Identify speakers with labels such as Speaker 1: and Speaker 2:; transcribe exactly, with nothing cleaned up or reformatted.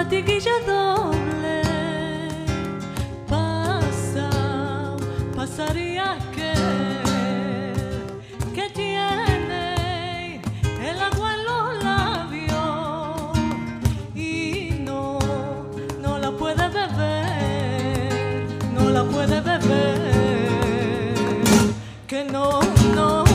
Speaker 1: latiguilla doble. Pasa, pasaría que, que tiene el agua en los labios y no, no la puede beber, no la puede beber, que no, no.